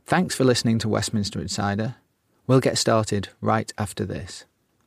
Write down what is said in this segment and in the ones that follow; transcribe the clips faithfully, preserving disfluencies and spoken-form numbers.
Thanks for listening to Westminster Insider. We'll get started right after this.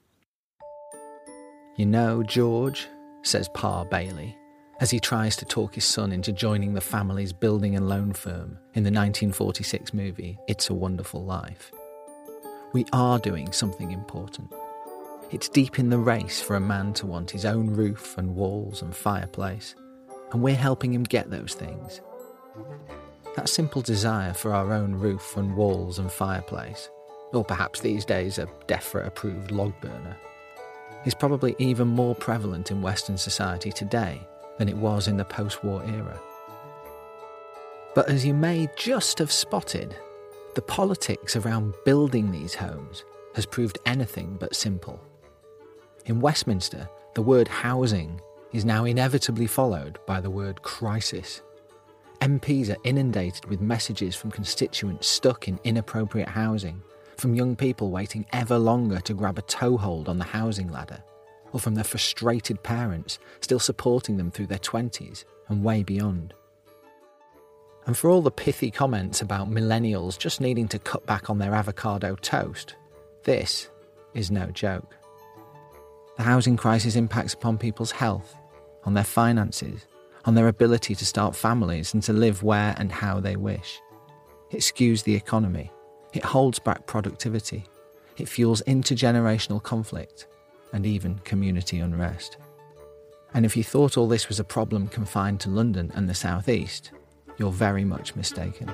You know, George, says Pa Bailey, as he tries to talk his son into joining the family's building and loan firm in the nineteen forty-six movie It's a Wonderful Life. We are doing something important. It's deep in the race for a man to want his own roof and walls and fireplace, and we're helping him get those things. That simple desire for our own roof and walls and fireplace, or perhaps these days a DEFRA-approved log burner, is probably even more prevalent in Western society today than it was in the post-war era. But as you may just have spotted, the politics around building these homes has proved anything but simple. In Westminster, the word housing is now inevitably followed by the word crisis. M Ps are inundated with messages from constituents stuck in inappropriate housing, from young people waiting ever longer to grab a toehold on the housing ladder, or from their frustrated parents still supporting them through their twenties and way beyond. And for all the pithy comments about millennials just needing to cut back on their avocado toast, this is no joke. The housing crisis impacts upon people's health, on their finances, on their ability to start families and to live where and how they wish. It skews the economy. It holds back productivity. It fuels intergenerational conflict and even community unrest. And if you thought all this was a problem confined to London and the South East, you're very much mistaken.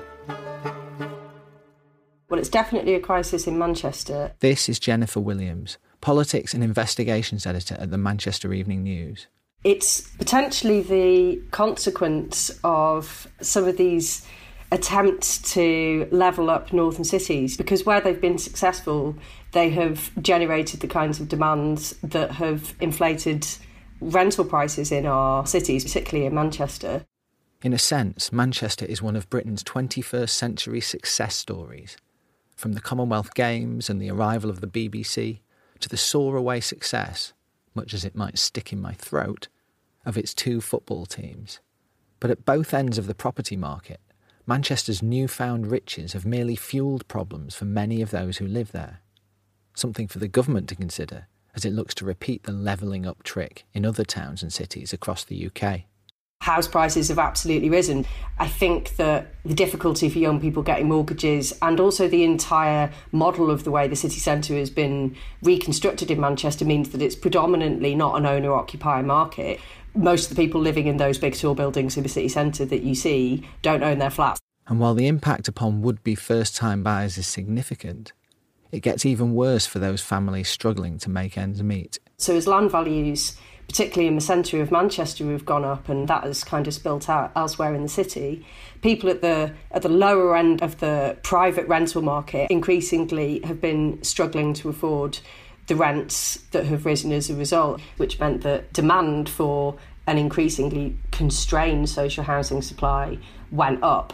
Well, it's definitely a crisis in Manchester. This is Jennifer Williams, Politics and Investigations Editor at the Manchester Evening News. It's potentially the consequence of some of these attempts to level up northern cities, because where they've been successful, they have generated the kinds of demands that have inflated rental prices in our cities, particularly in Manchester. In a sense, Manchester is one of Britain's twenty-first century success stories. From the Commonwealth Games and the arrival of the B B C to the soar-away success, much as it might stick in my throat, of its two football teams. But at both ends of the property market, Manchester's newfound riches have merely fuelled problems for many of those who live there. Something for the government to consider as it looks to repeat the levelling up trick in other towns and cities across the U K. House prices have absolutely risen. I think that the difficulty for young people getting mortgages, and also the entire model of the way the city centre has been reconstructed in Manchester, means that it's predominantly not an owner-occupier market. Most of the people living in those big tall buildings in the city centre that you see don't own their flats. And while the impact upon would-be first-time buyers is significant, it gets even worse for those families struggling to make ends meet. So as land values, particularly in the centre of Manchester, have gone up, and that has kind of spilt out elsewhere in the city, people at the at the lower end of the private rental market increasingly have been struggling to afford the rents that have risen as a result, which meant that demand for an increasingly constrained social housing supply went up.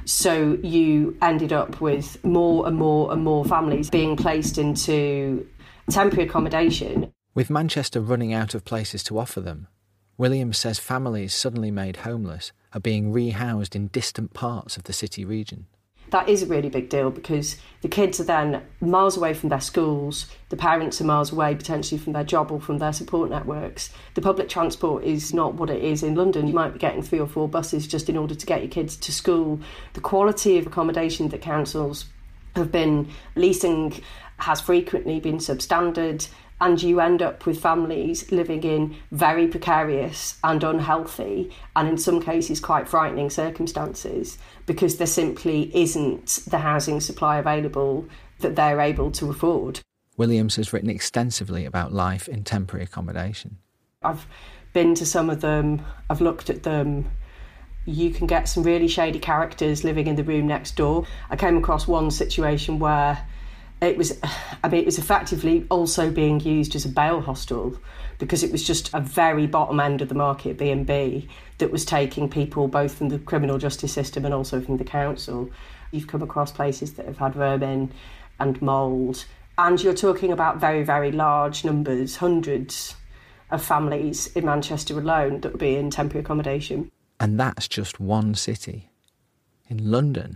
So you ended up with more and more and more families being placed into temporary accommodation. With Manchester running out of places to offer them, Williams says families suddenly made homeless are being rehoused in distant parts of the city region. That is a really big deal, because the kids are then miles away from their schools, the parents are miles away potentially from their job or from their support networks. The public transport is not what it is in London. You might be getting three or four buses just in order to get your kids to school. The quality of accommodation that councils have been leasing has frequently been substandard, and you end up with families living in very precarious and unhealthy, and in some cases quite frightening circumstances, because there simply isn't the housing supply available that they're able to afford. Williams has written extensively about life in temporary accommodation. I've been to some of them, I've looked at them. You can get some really shady characters living in the room next door. I came across one situation where It was, I mean, it was effectively also being used as a bail hostel, because it was just a very bottom end of the market B and B that was taking people both from the criminal justice system and also from the council. You've come across places that have had vermin and mould, and you're talking about very, very large numbers, hundreds of families in Manchester alone that would be in temporary accommodation. And that's just one city. In London,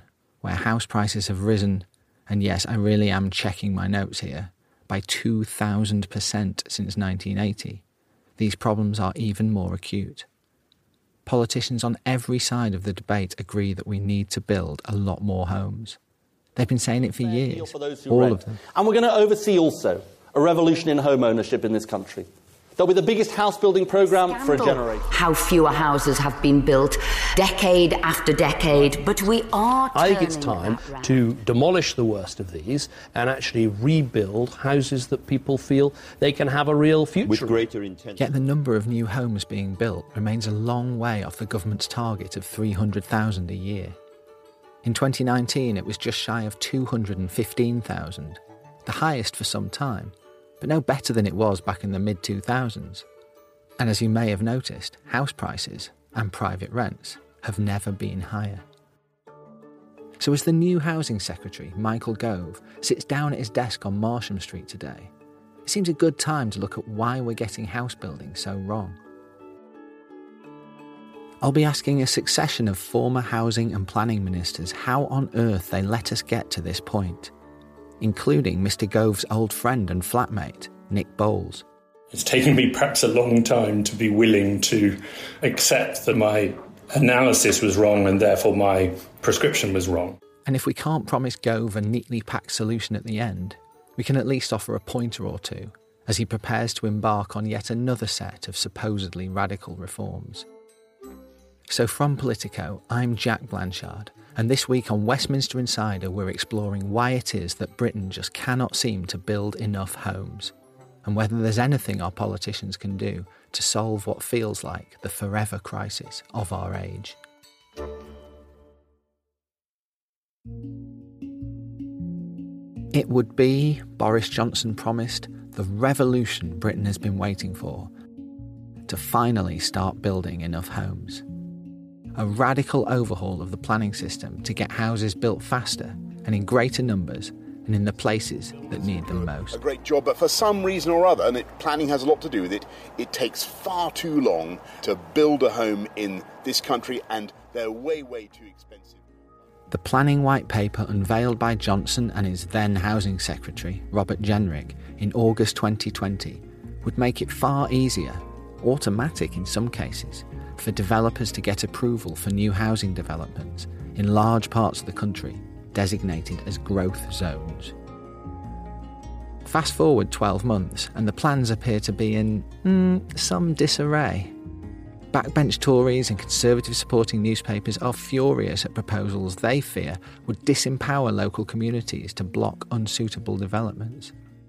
where house prices have risen, and yes, I really am checking my notes here, by two thousand percent since nineteen eighty, these problems are even more acute. Politicians on every side of the debate agree that we need to build a lot more homes. They've been saying it for years, all rent. of them. And we're going to oversee also a revolution in home ownership in this country. There'll be the biggest house-building programme for a generation. How fewer houses have been built, decade after decade, but we are I think it's time to demolish the worst of these and actually rebuild houses that people feel they can have a real future with greater intensity. Yet the number of new homes being built remains a long way off the government's target of three hundred thousand a year. In twenty nineteen, it was just shy of two hundred fifteen thousand, the highest for some time, but no better than it was back in the mid two thousands. And as you may have noticed, house prices and private rents have never been higher. So as the new Housing Secretary, Michael Gove, sits down at his desk on Marsham Street today, it seems a good time to look at why we're getting house building so wrong. I'll be asking a succession of former housing and planning ministers how on earth they let us get to this point, including Mr Gove's old friend and flatmate, Nick Bowles. It's taken me perhaps a long time to be willing to accept that my analysis was wrong and therefore my prescription was wrong. And if we can't promise Gove a neatly packed solution at the end, we can at least offer a pointer or two as he prepares to embark on yet another set of supposedly radical reforms. So from Politico, I'm Jack Blanchard, and this week on Westminster Insider we're exploring why it is that Britain just cannot seem to build enough homes, and whether there's anything our politicians can do to solve what feels like the forever crisis of our age. It would be, Boris Johnson promised, the revolution Britain has been waiting for, to finally start building enough homes. A radical overhaul of the planning system to get houses built faster and in greater numbers and in the places that need them most. A great job, but for some reason or other, and it, planning has a lot to do with it, it takes far too long to build a home in this country, and they're way, way too expensive. The planning white paper unveiled by Johnson and his then Housing Secretary, Robert Jenrick, in August twenty twenty would make it far easier, automatic in some cases, for developers to get approval for new housing developments in large parts of the country designated as growth zones. Fast forward twelve months and the plans appear to be in mm, some disarray. Backbench Tories and Conservative supporting newspapers are furious at proposals they fear would disempower local communities to block unsuitable developments.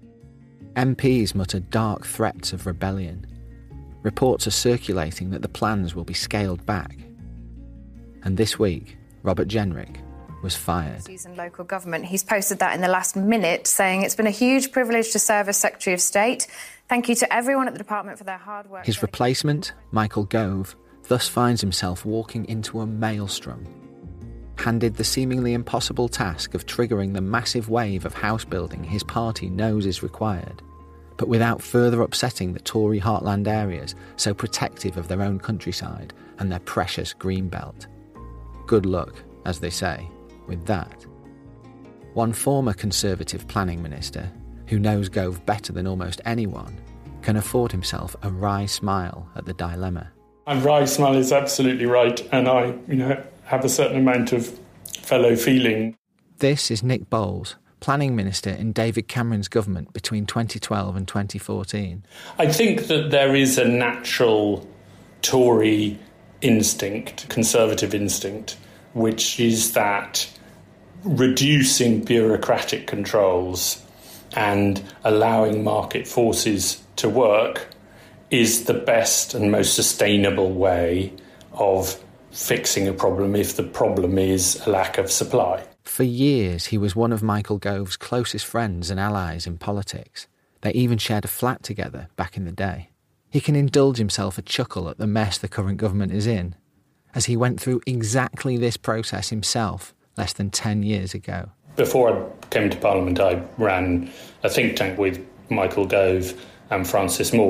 M Ps mutter dark threats of rebellion. Reports are circulating that the plans will be scaled back. And this week, Robert Jenrick was fired. In local government. He's posted that in the last minute, saying it's been a huge privilege to serve as Secretary of State. Thank you to everyone at the department for their hard work. His replacement, Michael Gove, thus finds himself walking into a maelstrom, handed the seemingly impossible task of triggering the massive wave of house building his party knows is required, but without further upsetting the Tory heartland areas so protective of their own countryside and their precious green belt. Good luck, as they say, with that. One former Conservative planning minister, who knows Gove better than almost anyone, can afford himself a wry smile at the dilemma. And wry smile is absolutely right, and I, you know, have a certain amount of fellow feeling. This is Nick Bowles, planning minister in David Cameron's government between twenty twelve and twenty fourteen. I think that there is a natural Tory instinct, Conservative instinct, which is that reducing bureaucratic controls and allowing market forces to work is the best and most sustainable way of fixing a problem if the problem is a lack of supply. For years, he was one of Michael Gove's closest friends and allies in politics. They even shared a flat together back in the day. He can indulge himself a chuckle at the mess the current government is in, as he went through exactly this process himself less than ten years ago. Before I came to Parliament, I ran a think tank with Michael Gove and Francis Maude,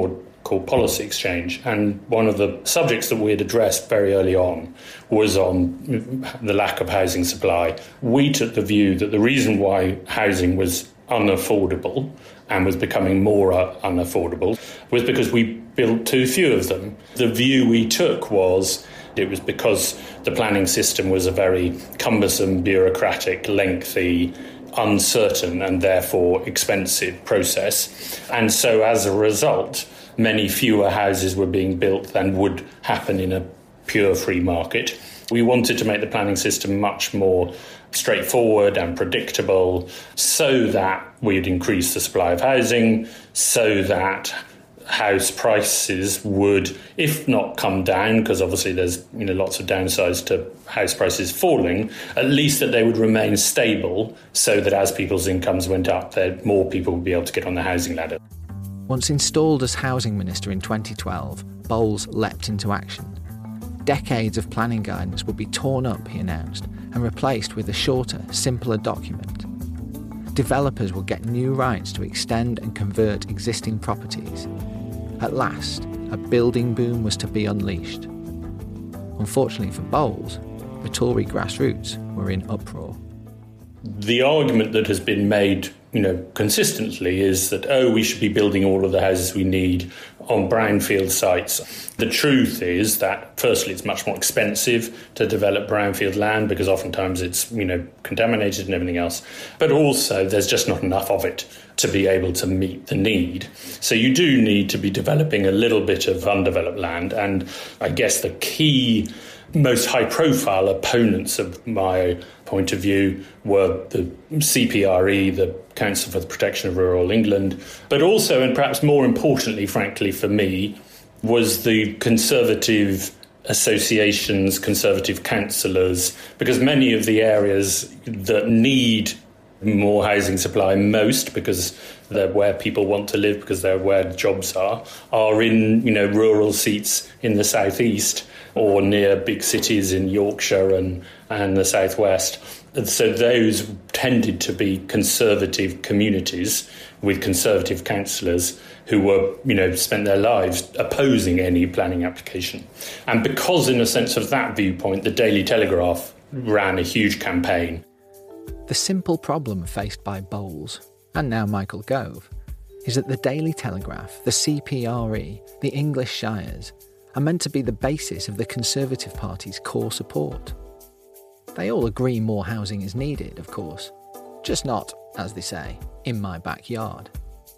called Policy Exchange. And one of the subjects that we had addressed very early on was on the lack of housing supply. We took the view that the reason why housing was unaffordable and was becoming more unaffordable was because we built too few of them. The view we took was it was because the planning system was a very cumbersome, bureaucratic, lengthy, uncertain and therefore expensive process. And so as a result, many fewer houses were being built than would happen in a pure free market. We wanted to make the planning system much more straightforward and predictable so that we'd increase the supply of housing, so that house prices would, if not come down, because obviously there's you know lots of downsides to house prices falling, at least that they would remain stable so that as people's incomes went up, that more people would be able to get on the housing ladder. Once installed as housing minister in twenty twelve, Bowles leapt into action. Decades of planning guidance would be torn up, he announced, and replaced with a shorter, simpler document. Developers would get new rights to extend and convert existing properties. At last, a building boom was to be unleashed. Unfortunately for Bowles, the Tory grassroots were in uproar. The argument that has been made, you know, consistently is that, oh, we should be building all of the houses we need on brownfield sites. The truth is that, firstly, it's much more expensive to develop brownfield land because oftentimes it's, you know, contaminated and everything else. But also there's just not enough of it to be able to meet the need. So you do need to be developing a little bit of undeveloped land. And I guess the key, most high-profile opponents of my point of view were the C P R E, the Council for the Protection of Rural England, but also, and perhaps more importantly, frankly, for me, was the Conservative associations, Conservative councillors, because many of the areas that need more housing supply most, because they're where people want to live, because they're where jobs are, are in, you know, rural seats in the southeast or near big cities in Yorkshire and, and the southwest. So those tended to be Conservative communities with Conservative councillors who were, you know, spent their lives opposing any planning application. And because, in a sense of that viewpoint, the Daily Telegraph ran a huge campaign. The simple problem faced by Bowles, and now Michael Gove, is that the Daily Telegraph, the C P R E, the English Shires, are meant to be the basis of the Conservative Party's core support. They all agree more housing is needed, of course, just not, as they say, in my backyard.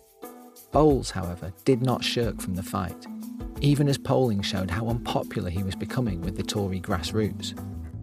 Bowles, however, did not shirk from the fight, even as polling showed how unpopular he was becoming with the Tory grassroots.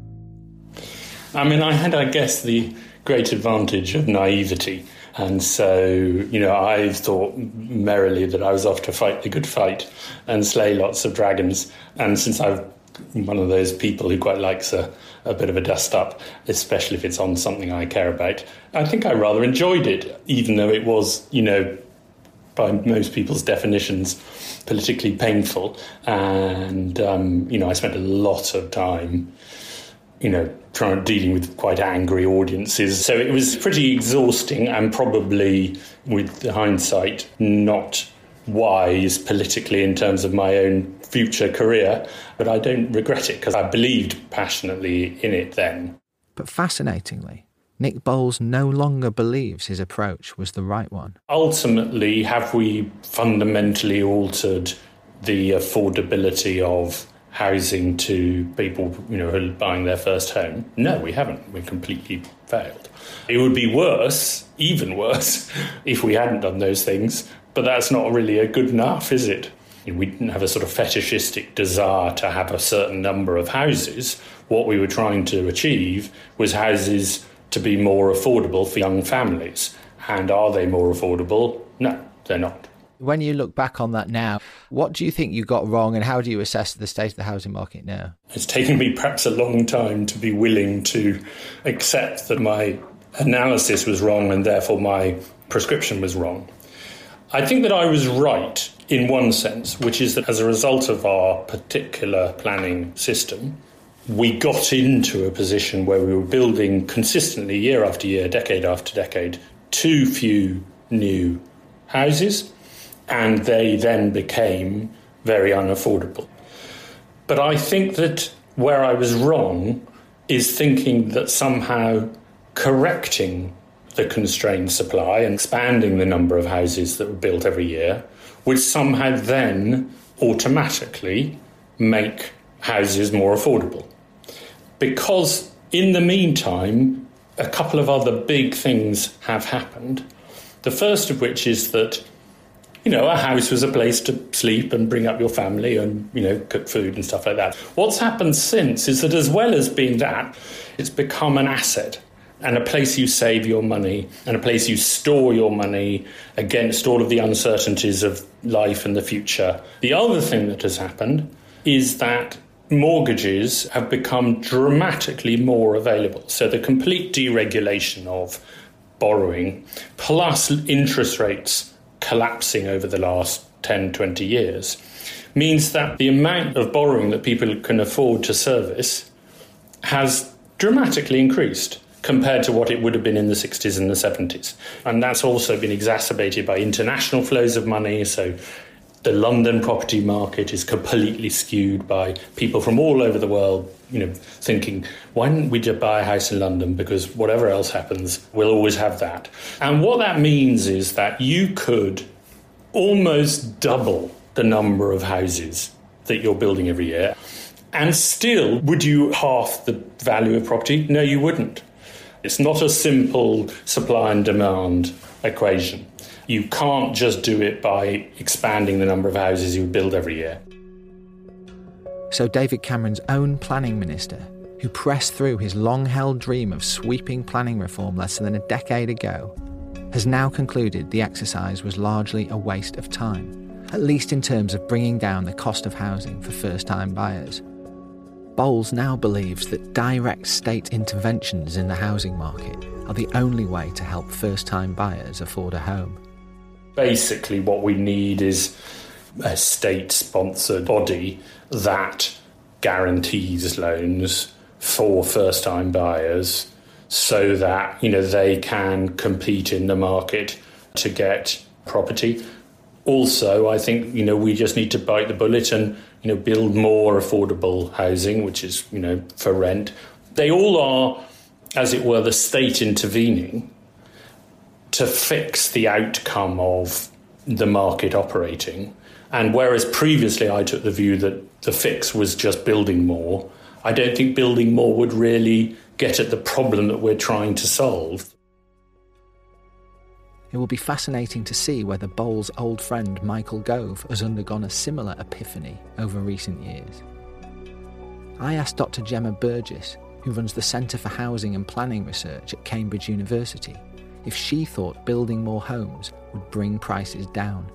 I mean, I had, I guess, the great advantage of naivety. And so, you know, I thought merrily that I was off to fight the good fight and slay lots of dragons. And since I'm one of those people who quite likes a, a bit of a dust-up, especially if it's on something I care about, I think I rather enjoyed it, even though it was, you know, by most people's definitions, politically painful. And, um, you know, I spent a lot of time, you know, trying dealing with quite angry audiences. So it was pretty exhausting and probably, with hindsight, not wise politically in terms of my own future career. But I don't regret it because I believed passionately in it then. But fascinatingly, Nick Bowles no longer believes his approach was the right one. Ultimately, have we fundamentally altered the affordability of housing to people, you know, who are buying their first home? No, we haven't. We completely failed. It would be worse, even worse, if we hadn't done those things, but that's not really a good enough, is it? We didn't have a sort of fetishistic desire to have a certain number of houses. What we were trying to achieve was houses to be more affordable for young families. And are they more affordable? No, they're not. When you look back on that now, what do you think you got wrong and how do you assess the state of the housing market now? It's taken me perhaps a long time to be willing to accept that my analysis was wrong and therefore my prescription was wrong. I think that I was right in one sense, which is that as a result of our particular planning system, we got into a position where we were building consistently year after year, decade after decade, too few new houses. and they then became very unaffordable. But I think that where I was wrong is thinking that somehow correcting the constrained supply and expanding the number of houses that were built every year would somehow then automatically make houses more affordable. Because in the meantime, a couple of other big things have happened. The first of which is that, you know, a house was a place to sleep and bring up your family and, you know, cook food and stuff like that. What's happened since is that as well as being that, it's become an asset and a place you save your money and a place you store your money against all of the uncertainties of life and the future. The other thing that has happened is that mortgages have become dramatically more available. So the complete deregulation of borrowing, plus interest rates collapsing over the last ten, twenty years, means that the amount of borrowing that people can afford to service has dramatically increased compared to what it would have been in the sixties and the seventies. And that's also been exacerbated by international flows of money. So the London property market is completely skewed by people from all over the world, you know, thinking, why don't we just buy a house in London? Because whatever else happens, we'll always have that. And what that means is that you could almost double the number of houses that you're building every year. And still, would you half the value of property? No, you wouldn't. It's not a simple supply and demand equation. You can't just do it by expanding the number of houses you build every year. So David Cameron's own planning minister, who pressed through his long-held dream of sweeping planning reform less than a decade ago, has now concluded the exercise was largely a waste of time, at least in terms of bringing down the cost of housing for first-time buyers. Bowles now believes that direct state interventions in the housing market are the only way to help first-time buyers afford a home. Basically, what we need is a state-sponsored body that guarantees loans for first-time buyers so that, you know, they can compete in the market to get property. Also, I think, you know, we just need to bite the bullet and, you know, build more affordable housing, which is, you know, for rent. They all are, as it were, the state intervening to fix the outcome of the market operating. And whereas previously I took the view that the fix was just building more, I don't think building more would really get at the problem that we're trying to solve. It will be fascinating to see whether Bowles' old friend Michael Gove has undergone a similar epiphany over recent years. I asked Doctor Gemma Burgess, who runs the Centre for Housing and Planning Research at Cambridge University, if she thought building more homes would bring prices down.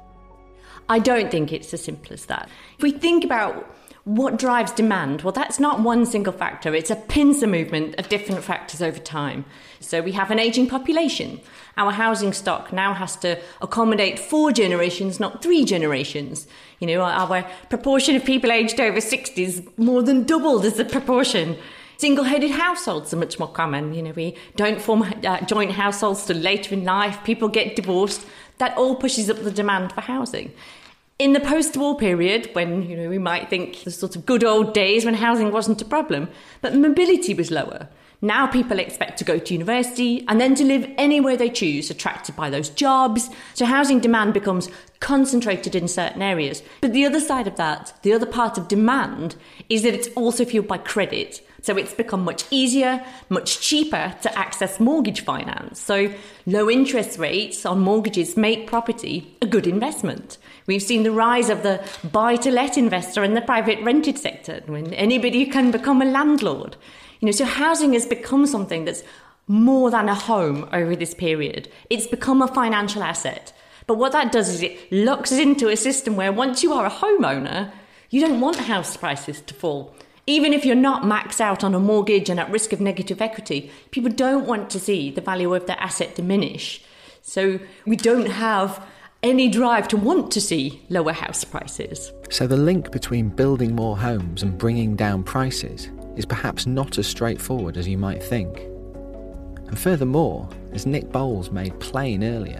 I don't think it's as simple as that. If we think about what drives demand, well, that's not one single factor. It's a pincer movement of different factors over time. So we have an ageing population. Our housing stock now has to accommodate four generations, not three generations. You know, our proportion of people aged over sixty is more than doubled as a proportion. Single-headed households are much more common. You know, we don't form uh, joint households till later in life. People get divorced. That all pushes up the demand for housing. In the post-war period, when, you know, we might think the sort of good old days when housing wasn't a problem, but mobility was lower. Now people expect to go to university and then to live anywhere they choose, attracted by those jobs. So housing demand becomes concentrated in certain areas. But the other side of that, the other part of demand, is that it's also fueled by credit. So it's become much easier, much cheaper to access mortgage finance. So low interest rates on mortgages make property a good investment. We've seen the rise of the buy-to-let investor in the private rented sector, when anybody can become a landlord. You know, so housing has become something that's more than a home over this period. It's become a financial asset. But what that does is it locks us into a system where once you are a homeowner, you don't want house prices to fall. Even if you're not maxed out on a mortgage and at risk of negative equity, people don't want to see the value of their asset diminish. So we don't have any drive to want to see lower house prices. So the link between building more homes and bringing down prices is perhaps not as straightforward as you might think. And furthermore, as Nick Bowles made plain earlier,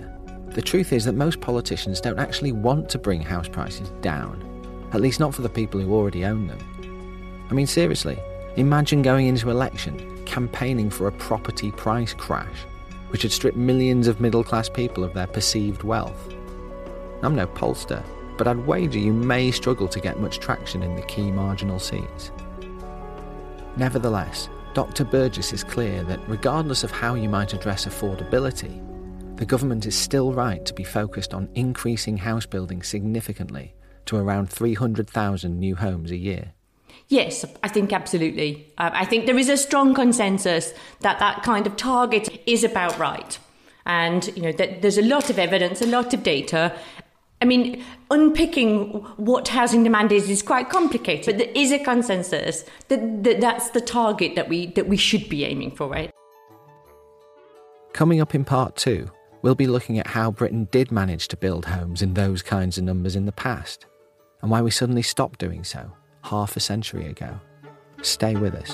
The truth is that most politicians don't actually want to bring house prices down, at least not for the people who already own them. I mean, seriously, imagine going into election campaigning for a property price crash, which would strip millions of middle-class people of their perceived wealth. I'm no pollster, but I'd wager you may struggle to get much traction in the key marginal seats. Nevertheless, Doctor Burgess is clear that regardless of how you might address affordability, the government is still right to be focused on increasing house building significantly to around three hundred thousand new homes a year. Yes, I think absolutely. Uh, I think there is a strong consensus that that kind of target is about right. And, you know, that there's a lot of evidence, a lot of data. I mean, unpicking what housing demand is is quite complicated, but there is a consensus that, that that's the target that we that we should be aiming for, right? Coming up in part two, we'll be looking at how Britain did manage to build homes in those kinds of numbers in the past, and why we suddenly stopped doing so half a century ago. Stay with us.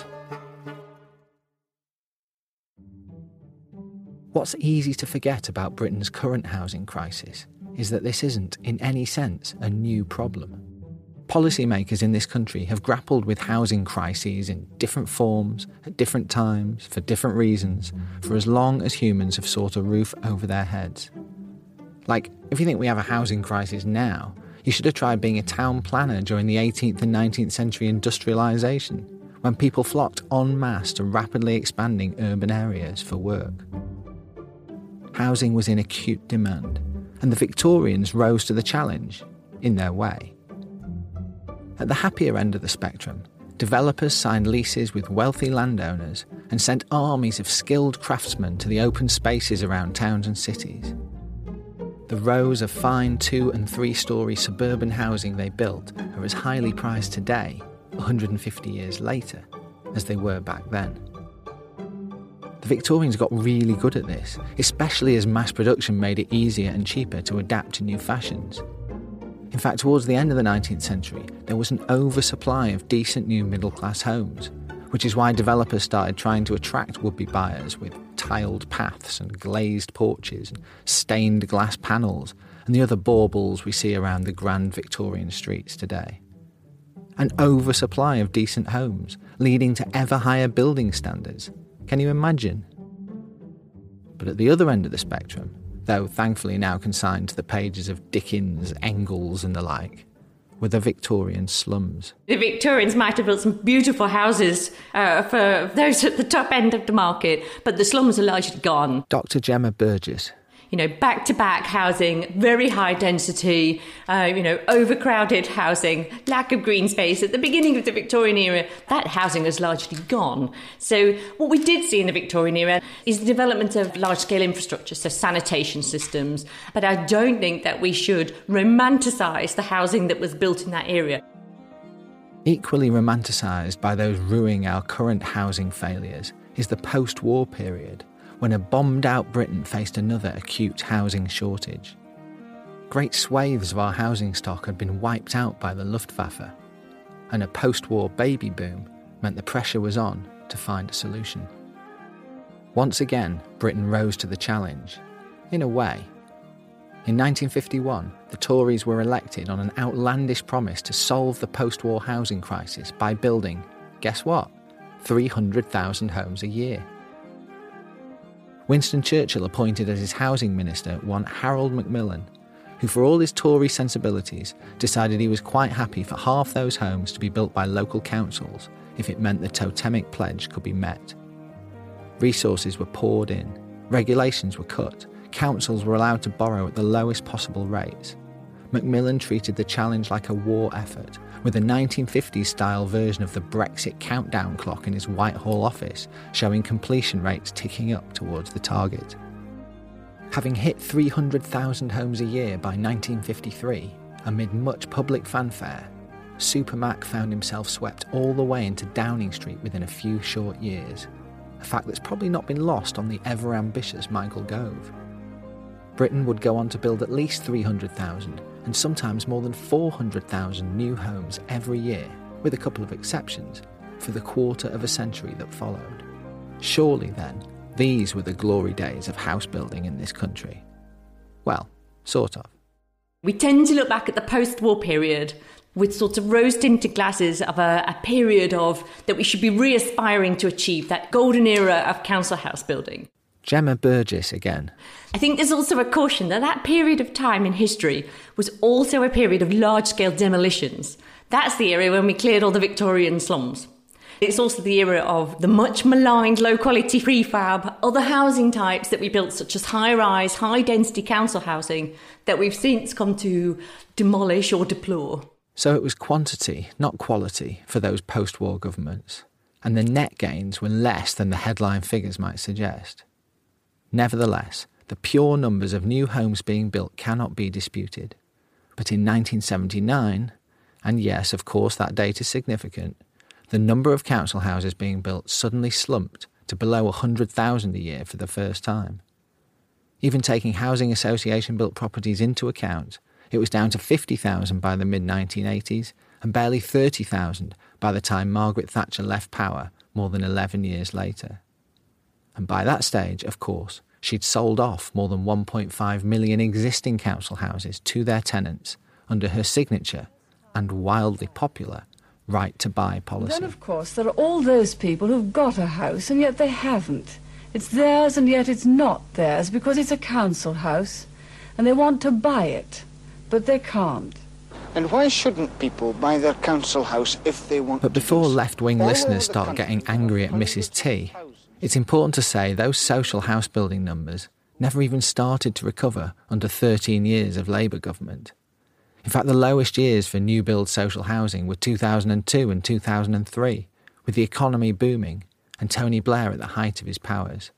What's easy to forget about Britain's current housing crisis is that this isn't, in any sense, a new problem. Policymakers in this country have grappled with housing crises in different forms, at different times, for different reasons, for as long as humans have sought a roof over their heads. Like, if you think we have a housing crisis now, you should have tried being a town planner during the eighteenth and nineteenth century industrialisation, when people flocked en masse to rapidly expanding urban areas for work. Housing was in acute demand, and the Victorians rose to the challenge, in their way. At the happier end of the spectrum, developers signed leases with wealthy landowners and sent armies of skilled craftsmen to the open spaces around towns and cities. The rows of fine two- and three-storey suburban housing they built are as highly prized today, one hundred fifty years later, as they were back then. The Victorians got really good at this, especially as mass production made it easier and cheaper to adapt to new fashions. In fact, towards the end of the nineteenth century, there was an oversupply of decent new middle-class homes, which is why developers started trying to attract would-be buyers with tiled paths and glazed porches and stained glass panels and the other baubles we see around the grand Victorian streets today. An oversupply of decent homes, leading to ever higher building standards. Can you imagine? But at the other end of the spectrum, though thankfully now consigned to the pages of Dickens, Engels and the like, were the Victorian slums. The Victorians might have built some beautiful houses uh, for those at the top end of the market, but the slums are largely gone. Doctor Gemma Burgess. You know, back-to-back housing, very high density, uh, you know, overcrowded housing, lack of green space. At the beginning of the Victorian era, that housing is largely gone. So what we did see in the Victorian era is the development of large-scale infrastructure, so sanitation systems. But I don't think that we should romanticise the housing that was built in that area. Equally romanticised by those ruining our current housing failures is the post-war period, when a bombed-out Britain faced another acute housing shortage. Great swathes of our housing stock had been wiped out by the Luftwaffe, and a post-war baby boom meant the pressure was on to find a solution. Once again, Britain rose to the challenge, in a way. In nineteen fifty-one, the Tories were elected on an outlandish promise to solve the post-war housing crisis by building, guess what, three hundred thousand homes a year. Winston Churchill appointed as his housing minister one Harold Macmillan, who for all his Tory sensibilities decided he was quite happy for half those homes to be built by local councils if it meant the totemic pledge could be met. Resources were poured in, regulations were cut, councils were allowed to borrow at the lowest possible rates. Macmillan treated the challenge like a war effort, with a nineteen fifties-style version of the Brexit countdown clock in his Whitehall office showing completion rates ticking up towards the target. Having hit three hundred thousand homes a year by nineteen fifty-three, amid much public fanfare, Supermac found himself swept all the way into Downing Street within a few short years, a fact that's probably not been lost on the ever-ambitious Michael Gove. Britain would go on to build at least three hundred thousand, and sometimes more than four hundred thousand new homes every year, with a couple of exceptions, for the quarter of a century that followed. Surely, then, these were the glory days of house building in this country. Well, sort of. We tend to look back at the post-war period with sort of rose-tinted glasses of a, a period of that we should be re-aspiring to achieve, that golden era of council house building. Gemma Burgess again. I think there's also a caution that that period of time in history was also a period of large-scale demolitions. That's the era when we cleared all the Victorian slums. It's also the era of the much maligned low-quality prefab, other housing types that we built, such as high-rise, high-density council housing, that we've since come to demolish or deplore. So it was quantity, not quality, for those post-war governments, and the net gains were less than the headline figures might suggest. Nevertheless, the pure numbers of new homes being built cannot be disputed. But in nineteen seventy-nine, and yes, of course, that date is significant, the number of council houses being built suddenly slumped to below one hundred thousand a year for the first time. Even taking housing association-built properties into account, it was down to fifty thousand by the mid nineteen eighties and barely thirty thousand by the time Margaret Thatcher left power more than eleven years later. And by that stage, of course, she'd sold off more than one point five million existing council houses to their tenants under her signature and wildly popular right to buy policy. Then, of course, there are all those people who've got a house and yet they haven't. It's theirs and yet it's not theirs because it's a council house and they want to buy it, but they can't. And why shouldn't people buy their council house if they want But before left-wing listeners start getting angry at Missus T, it's important to say those social house building numbers never even started to recover under thirteen years of Labour government. In fact, the lowest years for new build social housing were two thousand two and two thousand three, with the economy booming and Tony Blair at the height of his powers.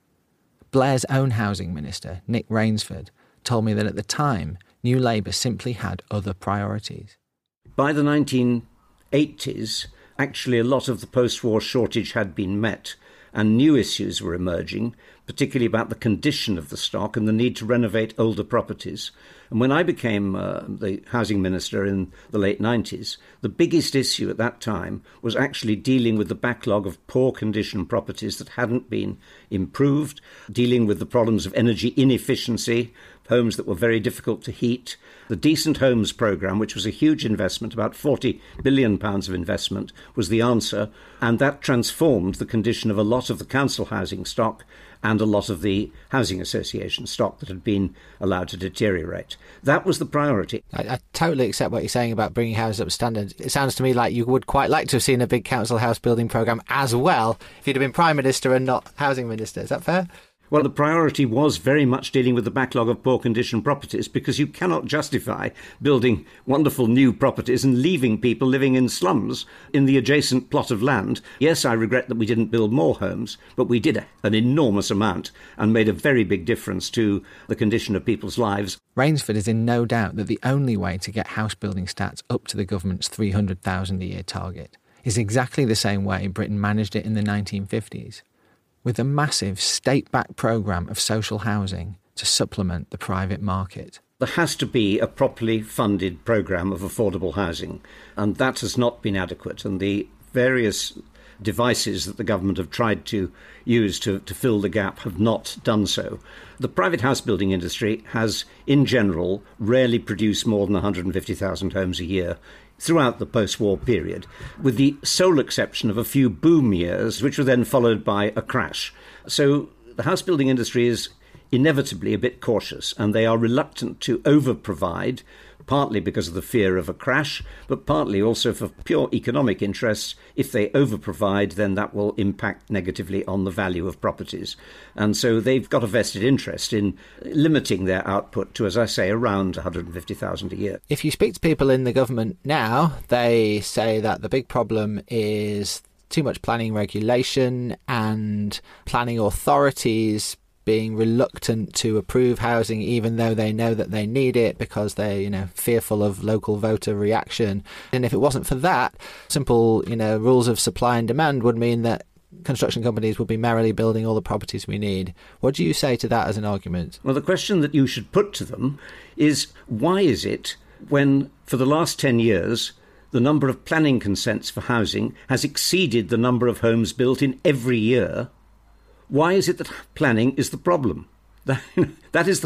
Blair's own housing minister, Nick Rainsford, told me that at the time, New Labour simply had other priorities. By the nineteen eighties, actually a lot of the post-war shortage had been met, and new issues were emerging, particularly about the condition of the stock and the need to renovate older properties. And when I became uh, the housing minister in the late nineties, the biggest issue at that time was actually dealing with the backlog of poor condition properties that hadn't been improved, dealing with the problems of energy inefficiency, homes that were very difficult to heat. The Decent Homes programme, which was a huge investment, about forty billion pounds of investment, was the answer, and that transformed the condition of a lot of the council housing stock and a lot of the housing association stock that had been allowed to deteriorate. That was the priority. I, I totally accept what you're saying about bringing houses up to standard. It sounds to me like you would quite like to have seen a big council house building programme as well if you'd have been Prime Minister and not Housing Minister. Is that fair? Well, the priority was very much dealing with the backlog of poor condition properties, because you cannot justify building wonderful new properties and leaving people living in slums in the adjacent plot of land. Yes, I regret that we didn't build more homes, but we did an enormous amount and made a very big difference to the condition of people's lives. Rainsford is in no doubt that the only way to get house building stats up to the government's three hundred thousand a year target is exactly the same way Britain managed it in the nineteen fifties. With a massive state-backed programme of social housing to supplement the private market. There has to be a properly funded programme of affordable housing, and that has not been adequate, and the various devices that the government have tried to use to, to fill the gap have not done so. The private house building industry has, in general, rarely produced more than one hundred fifty thousand homes a year throughout the post-war period, with the sole exception of a few boom years, which were then followed by a crash. So the house building industry is inevitably a bit cautious, and they are reluctant to over-provide, partly because of the fear of a crash, but partly also for pure economic interests. If they over-provide, then that will impact negatively on the value of properties. And so they've got a vested interest in limiting their output to, as I say, around one hundred fifty thousand a year. If you speak to people in the government now, they say that the big problem is too much planning regulation and planning authorities being reluctant to approve housing even though they know that they need it because they're, you know, fearful of local voter reaction. And if it wasn't for that, simple, you know, rules of supply and demand would mean that construction companies would be merrily building all the properties we need. What do you say to that as an argument? Well, the question that you should put to them is, why is it when, for the last ten years, the number of planning consents for housing has exceeded the number of homes built in every year? Why is it that planning is the problem? That, that is the,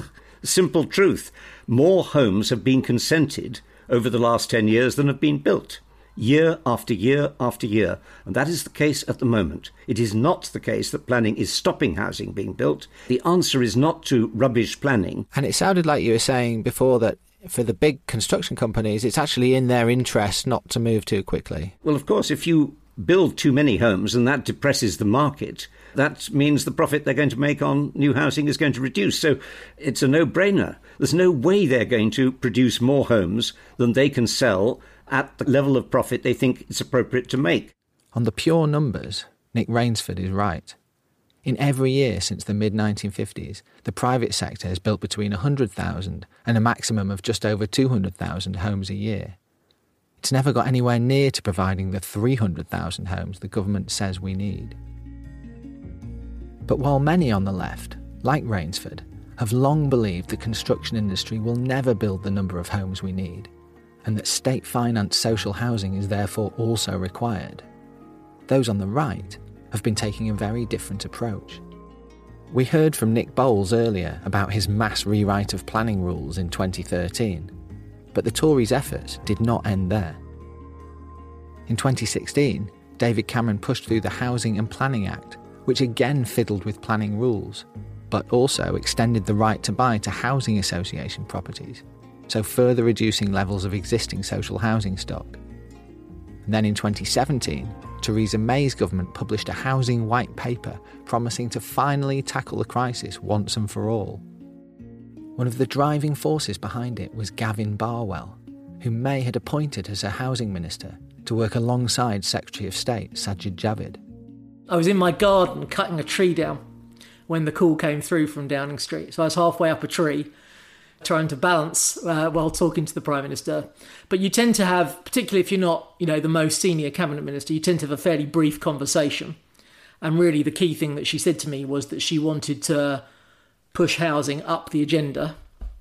simple truth. More homes have been consented over the last ten years than have been built, year after year after year. And that is the case at the moment. It is not the case that planning is stopping housing being built. The answer is not to rubbish planning. And it sounded like you were saying before that for the big construction companies, it's actually in their interest not to move too quickly. Well, of course, if you build too many homes and that depresses the market, that means the profit they're going to make on new housing is going to reduce. So it's a no-brainer. There's no way they're going to produce more homes than they can sell at the level of profit they think it's appropriate to make. On the pure numbers, Nick Rainsford is right. In every year since the mid nineteen fifties, the private sector has built between one hundred thousand and a maximum of just over two hundred thousand homes a year. It's never got anywhere near to providing the three hundred thousand homes the government says we need. But while many on the left, like Rainsford, have long believed the construction industry will never build the number of homes we need, and that state-financed social housing is therefore also required, those on the right have been taking a very different approach. We heard from Nick Bowles earlier about his mass rewrite of planning rules in twenty thirteen, but the Tories' efforts did not end there. In twenty sixteen, David Cameron pushed through the Housing and Planning Act, which again fiddled with planning rules, but also extended the right to buy to housing association properties, so further reducing levels of existing social housing stock. And then in twenty seventeen, Theresa May's government published a housing white paper promising to finally tackle the crisis once and for all. One of the driving forces behind it was Gavin Barwell, whom May had appointed as her housing minister to work alongside Secretary of State Sajid Javid. I was in my garden cutting a tree down when the call came through from Downing Street. So I was halfway up a tree trying to balance uh, while talking to the Prime Minister. But you tend to have, particularly if you're not, you know, the most senior cabinet minister, you tend to have a fairly brief conversation. And really the key thing that she said to me was that she wanted to push housing up the agenda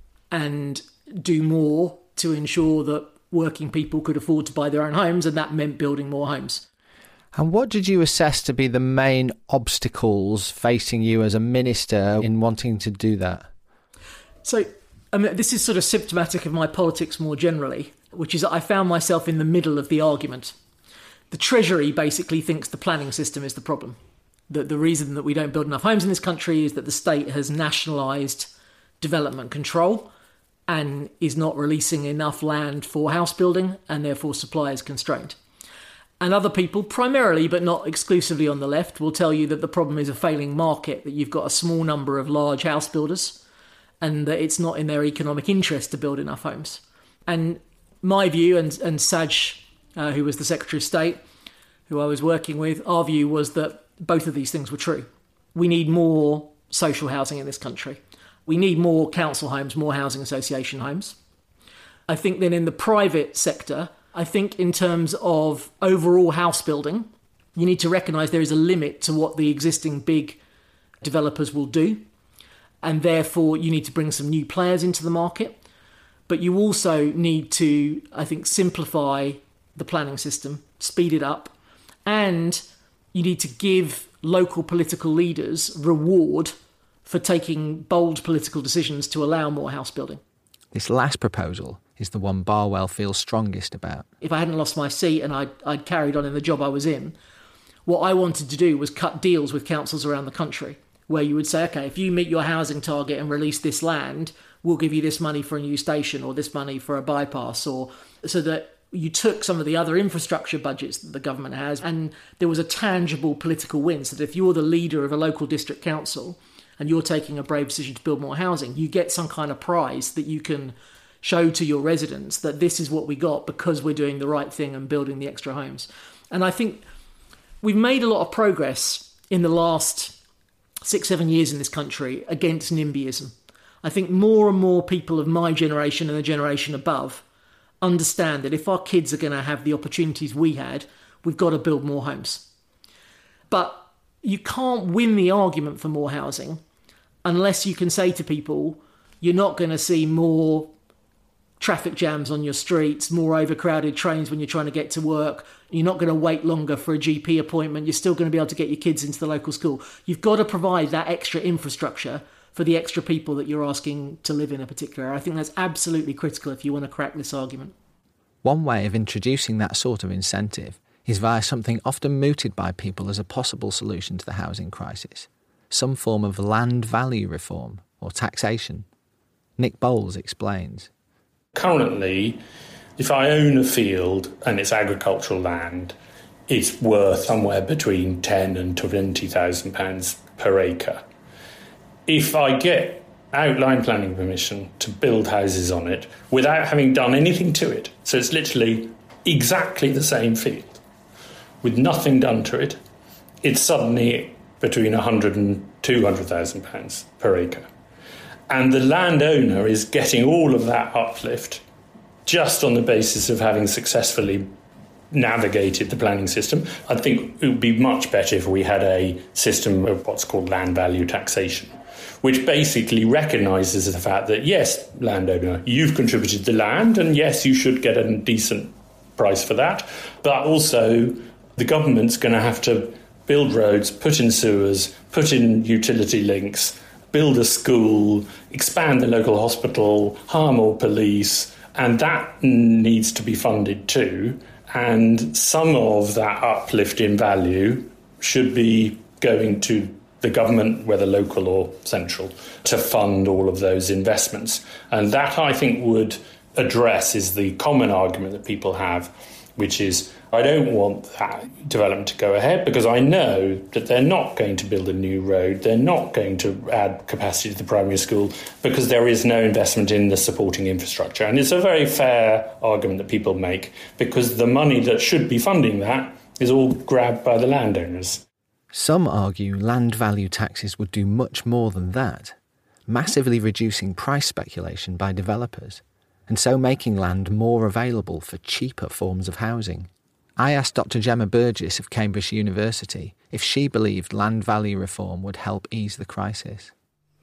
and do more to ensure that working people could afford to buy their own homes, and that meant building more homes. And what did you assess to be the main obstacles facing you as a minister in wanting to do that? So, I mean, this is sort of symptomatic of my politics more generally, which is that I found myself in the middle of the argument. The Treasury basically thinks the planning system is the problem. That the reason that we don't build enough homes in this country is that the state has nationalised development control and is not releasing enough land for house building, and therefore supply is constrained. And other people, primarily but not exclusively on the left, will tell you that the problem is a failing market, that you've got a small number of large house builders and that it's not in their economic interest to build enough homes. And my view, and, and Saj, uh, who was the Secretary of State, who I was working with, our view was that both of these things were true. We need more social housing in this country. We need more council homes, more housing association homes. I think then in the private sector, I think in terms of overall house building, you need to recognise there is a limit to what the existing big developers will do. And therefore, you need to bring some new players into the market. But you also need to, I think, simplify the planning system, speed it up, and you need to give local political leaders reward for taking bold political decisions to allow more house building. This last proposal is the one Barwell feels strongest about. If I hadn't lost my seat and I'd, I'd carried on in the job I was in, what I wanted to do was cut deals with councils around the country, where you would say, OK, if you meet your housing target and release this land, we'll give you this money for a new station or this money for a bypass, or so that you took some of the other infrastructure budgets that the government has and there was a tangible political win. So that if you're the leader of a local district council and you're taking a brave decision to build more housing, you get some kind of prize that you can show to your residents that this is what we got because we're doing the right thing and building the extra homes. And I think we've made a lot of progress in the last six, seven years in this country against NIMBYism. I think more and more people of my generation and the generation above understand that if our kids are going to have the opportunities we had, we've got to build more homes. But you can't win the argument for more housing unless you can say to people, you're not going to see more traffic jams on your streets, more overcrowded trains when you're trying to get to work. You're not going to wait longer for a G P appointment. You're still going to be able to get your kids into the local school. You've got to provide that extra infrastructure for the extra people that you're asking to live in a particular area. I think that's absolutely critical if you want to crack this argument. One way of introducing that sort of incentive is via something often mooted by people as a possible solution to the housing crisis, some form of land value reform or taxation. Nick Bowles explains. Currently, if I own a field and it's agricultural land, it's worth somewhere between ten and twenty thousand pounds per acre. If I get outline planning permission to build houses on it without having done anything to it, so it's literally exactly the same field, with nothing done to it, it's suddenly between one hundred and two hundred thousand pounds per acre. And the landowner is getting all of that uplift just on the basis of having successfully navigated the planning system. I think it would be much better if we had a system of what's called land value taxation, which basically recognises the fact that, yes, landowner, you've contributed the land, and yes, you should get a decent price for that, but also the government's going to have to build roads, put in sewers, put in utility links, build a school, expand the local hospital, hire more police, and that needs to be funded too. And some of that uplift in value should be going to the government, whether local or central, to fund all of those investments. And that, I think, would address is the common argument that people have, which is, I don't want that development to go ahead because I know that they're not going to build a new road, they're not going to add capacity to the primary school because there is no investment in the supporting infrastructure. And it's a very fair argument that people make because the money that should be funding that is all grabbed by the landowners. Some argue land value taxes would do much more than that, massively reducing price speculation by developers, and so making land more available for cheaper forms of housing. I asked Doctor Gemma Burgess of Cambridge University if she believed land value reform would help ease the crisis.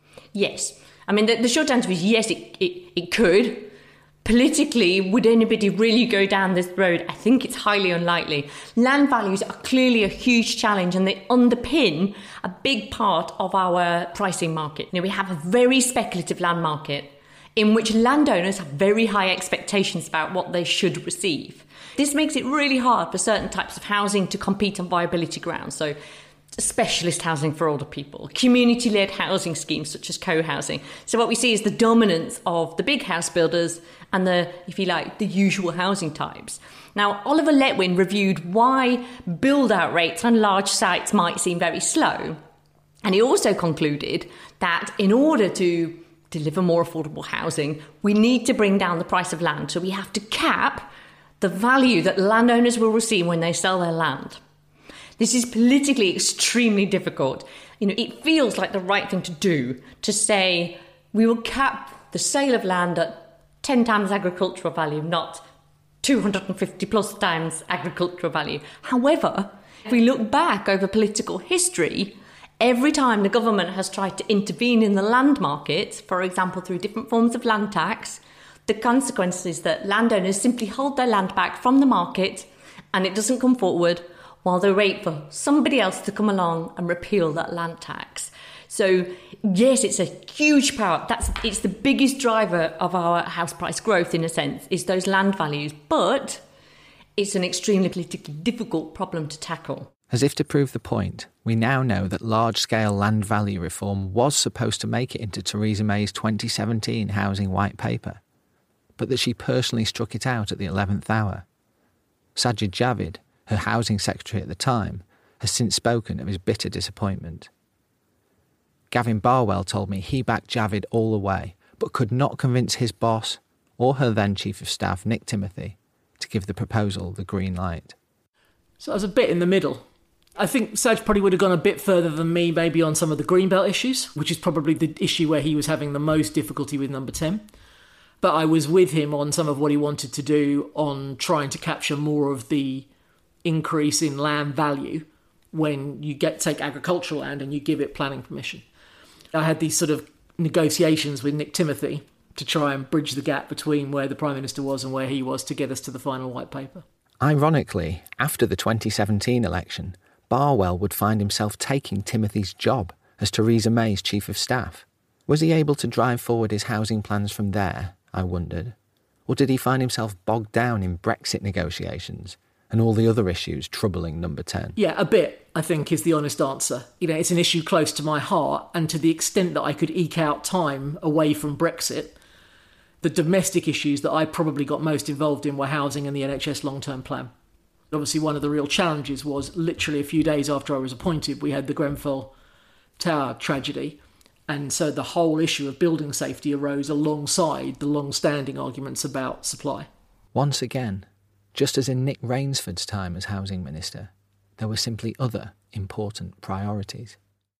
Yes. I mean, the, the short answer is yes, it, it, it could. Politically, would anybody really go down this road? I think it's highly unlikely. Land values are clearly a huge challenge and they underpin a big part of our pricing market. You know, we have a very speculative land market in which landowners have very high expectations about what they should receive. This makes it really hard for certain types of housing to compete on viability grounds. So specialist housing for older people, community-led housing schemes such as co-housing. So what we see is the dominance of the big house builders and the, if you like, the usual housing types. Now, Oliver Letwin reviewed why build-out rates on large sites might seem very slow. And he also concluded that in order to deliver more affordable housing, we need to bring down the price of land. So we have to cap the value that landowners will receive when they sell their land. This is politically extremely difficult. You know, it feels like the right thing to do to say we will cap the sale of land at ten times agricultural value, not two hundred fifty plus times agricultural value. However, if we look back over political history, every time the government has tried to intervene in the land market, for example, through different forms of land tax, the consequence is that landowners simply hold their land back from the market and it doesn't come forward while they wait for somebody else to come along and repeal that land tax. So, yes, it's a huge power. That's it's the biggest driver of our house price growth, in a sense, is those land values. But it's an extremely politically difficult problem to tackle. As if to prove the point, we now know that large-scale land value reform was supposed to make it into Theresa May's twenty seventeen Housing White Paper, but that she personally struck it out at the eleventh hour. Sajid Javid, her housing secretary at the time, has since spoken of his bitter disappointment. Gavin Barwell told me he backed Javid all the way, but could not convince his boss, or her then Chief of Staff, Nick Timothy, to give the proposal the green light. So I was a bit in the middle. I think Saj probably would have gone a bit further than me, maybe on some of the Greenbelt issues, which is probably the issue where he was having the most difficulty with number ten. But I was with him on some of what he wanted to do on trying to capture more of the increase in land value when you get take agricultural land and you give it planning permission. I had these sort of negotiations with Nick Timothy to try and bridge the gap between where the Prime Minister was and where he was to get us to the final white paper. Ironically, after the twenty seventeen election, Barwell would find himself taking Timothy's job as Theresa May's Chief of Staff. Was he able to drive forward his housing plans from there, I wondered? Or did he find himself bogged down in Brexit negotiations and all the other issues troubling Number ten? Yeah, a bit, I think, is the honest answer. You know, it's an issue close to my heart, and to the extent that I could eke out time away from Brexit, the domestic issues that I probably got most involved in were housing and the N H S long-term plan. Obviously, one of the real challenges was literally a few days after I was appointed, we had the Grenfell Tower tragedy. And so the whole issue of building safety arose alongside the long-standing arguments about supply. Once again, just as in Nick Rainsford's time as Housing Minister, there were simply other important priorities.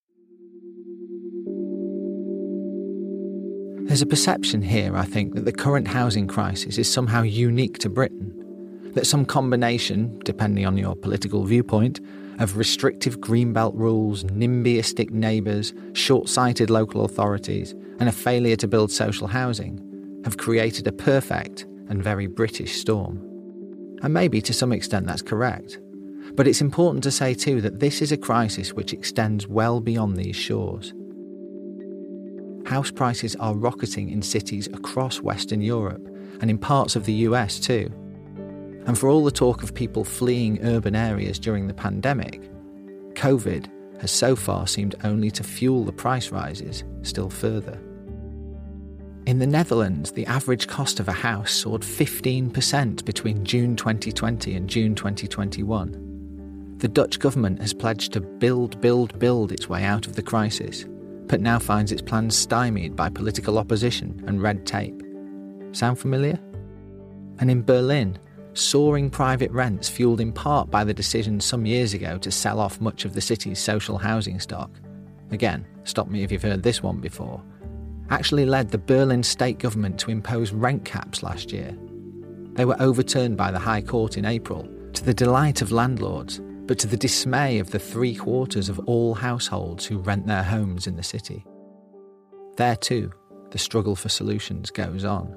There's a perception here, I think, that the current housing crisis is somehow unique to Britain, that some combination, depending on your political viewpoint, of restrictive greenbelt rules, NIMBYistic neighbours, short-sighted local authorities, and a failure to build social housing have created a perfect and very British storm. And maybe to some extent that's correct. But it's important to say too that this is a crisis which extends well beyond these shores. House prices are rocketing in cities across Western Europe and in parts of the U S too. And for all the talk of people fleeing urban areas during the pandemic, COVID has so far seemed only to fuel the price rises still further. In the Netherlands, the average cost of a house soared fifteen percent between June twenty twenty and June twenty twenty-one. The Dutch government has pledged to build, build, build its way out of the crisis, but now finds its plans stymied by political opposition and red tape. Sound familiar? And in Berlin, soaring private rents, fuelled in part by the decision some years ago to sell off much of the city's social housing stock, again, stop me if you've heard this one before, actually led the Berlin state government to impose rent caps last year. They were overturned by the High Court in April, to the delight of landlords, but to the dismay of the three quarters of all households who rent their homes in the city. There too, the struggle for solutions goes on.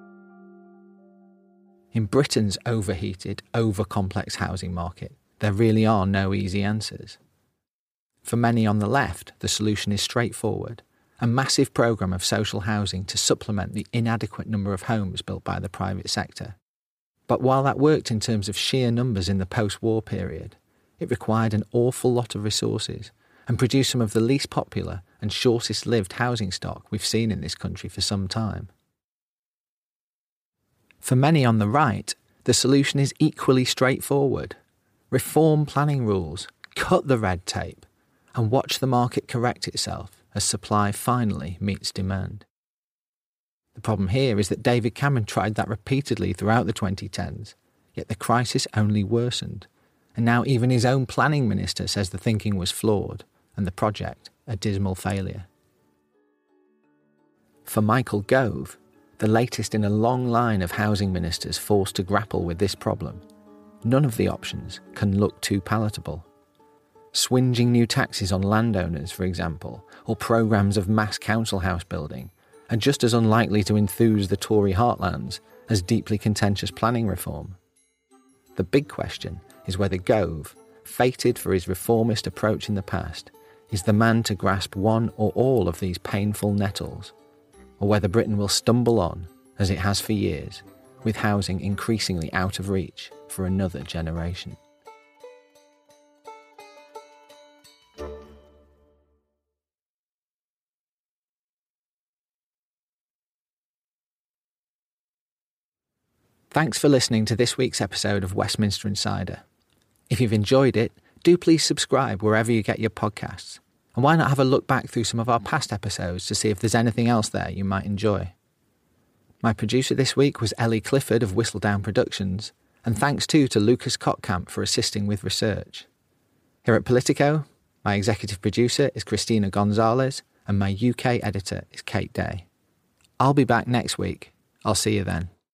In Britain's overheated, over-complex housing market, there really are no easy answers. For many on the left, the solution is straightforward: a massive programme of social housing to supplement the inadequate number of homes built by the private sector. But while that worked in terms of sheer numbers in the post-war period, it required an awful lot of resources and produced some of the least popular and shortest-lived housing stock we've seen in this country for some time. For many on the right, the solution is equally straightforward. Reform planning rules, cut the red tape, and watch the market correct itself as supply finally meets demand. The problem here is that David Cameron tried that repeatedly throughout the twenty tens, yet the crisis only worsened, and now even his own planning minister says the thinking was flawed and the project a dismal failure. For Michael Gove, the latest in a long line of housing ministers forced to grapple with this problem, none of the options can look too palatable. Swinging new taxes on landowners, for example, or programmes of mass council house building, are just as unlikely to enthuse the Tory heartlands as deeply contentious planning reform. The big question is whether Gove, fated for his reformist approach in the past, is the man to grasp one or all of these painful nettles, or whether Britain will stumble on, as it has for years, with housing increasingly out of reach for another generation. Thanks for listening to this week's episode of Westminster Insider. If you've enjoyed it, do please subscribe wherever you get your podcasts. And why not have a look back through some of our past episodes to see if there's anything else there you might enjoy. My producer this week was Ellie Clifford of Whistledown Productions, and thanks too to Lucas Kottkamp for assisting with research. Here at Politico, my executive producer is Christina Gonzalez, and my U K editor is Kate Day. I'll be back next week. I'll see you then.